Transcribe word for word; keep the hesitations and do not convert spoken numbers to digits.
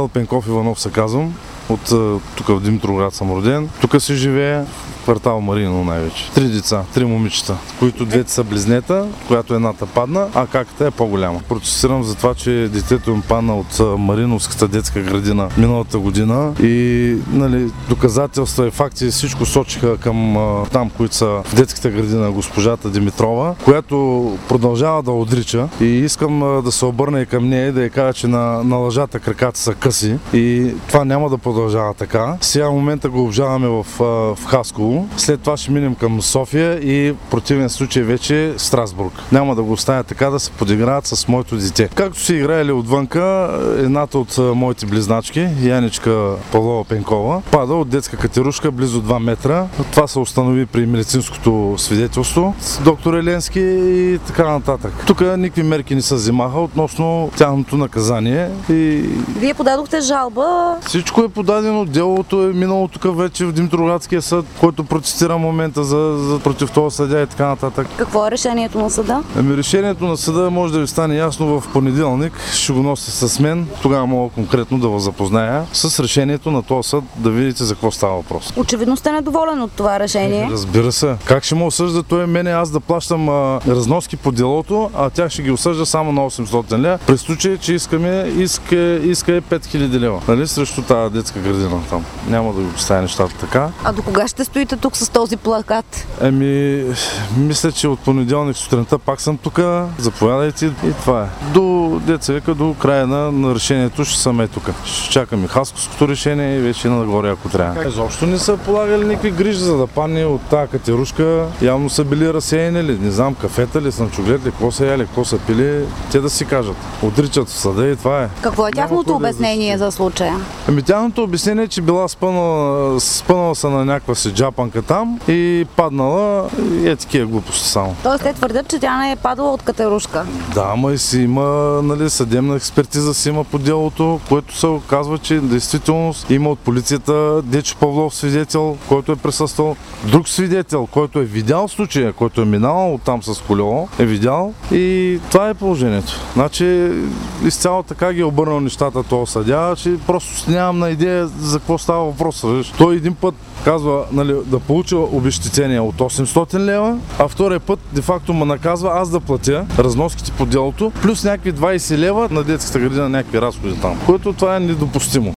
Павел Пенков Иванов се казвам. От тук в Димитровград съм роден. Тук си живее, квартал Марино най-вече. Три деца, три момичета, които двете са близнета, която едната падна, а каката е по-голяма. Протестирам за това, че детето им падна от Мариновската детска градина миналата година и нали, доказателства и факти всичко сочиха към там, които са в детската градина, госпожата Димитрова, която продължава да отрича и искам да се обърна и към нея и да я кажа, че на, на лъжата краката са къси и това няма да продължава така. Сега в момента го обжаваме в, в Хасково. След това ще минем към София и в противен случай вече Страсбург. Няма да го оставя така да се подиграват с моето дете. Както си играели отвънка, едната от моите близначки, Яничка Павлова Пенкова, пада от детска катерушка близо два метра. Това се установи при медицинското свидетелство с доктор Еленски и така нататък. Тук никакви мерки не се взимаха относно тяхното наказание. И... Вие подадохте жалба? Всичко е подадено, делото е минало тук вече в Димитровградския съд, който протестира момента за, за против този съдя и така нататък. Какво е решението на съда? Ами решението на съда може да ви стане ясно в понеделник. Ще го носи с мен. Тогава мога конкретно да ви запозная с решението на този съд, да видите за какво става въпрос. Очевидно сте недоволен от това решение. Разбира се. Как ще ме осъжда той мене аз да плащам а, разноски по делото, а тях ще ги осъжда само на осемстотин лева. При случай, че искаме иска, иска е пет хиляди лева. Нали? Срещу тази детска градина там. Няма да ви поставя нещата така. А до кога ще стоите тук с този плакат? Еми, мисля, че от понеделник сутринта пак съм тук. Заповядайте и това е. До деца века, до края на, на решението ще съм е тук. Ще чакаме хасковското решение и вече нагоре, ако трябва. Изобщо не са полагали никакви грижи за да падне от тази катерушка. Явно са били разсеяни ли, не знам, кафета ли, слънчоглед ли, какво са яли, какво са пили. Те да си кажат. Отричат в съда и това е. Какво е тяхното обяснение за случая? Ами тяхното обяснение е, че била спънала, спънала са на някаква си джапанка там и паднала и е такива глупости само. Тоест те твърдят, че тя не е падала от катерушка. Да, ама и си има, нали, съдебна експертиза си има по делото, което се оказва, че действително има от полицията Дечо Павлов свидетел, който е присъствал, друг свидетел, който е видял случая, който е минал оттам с колело, е видял и това е положението. Значи изцяло така ги е обърнал нещата този съдя, че просто нямам на идея за какво става въпрос. Той един път казва, нали, да получа обезщетение от осемстотин лева, а втория път де-факто ме наказва аз да платя разноските по делото, плюс някакви двайсет лева на детската градина, някакви разходи там, което това е недопустимо.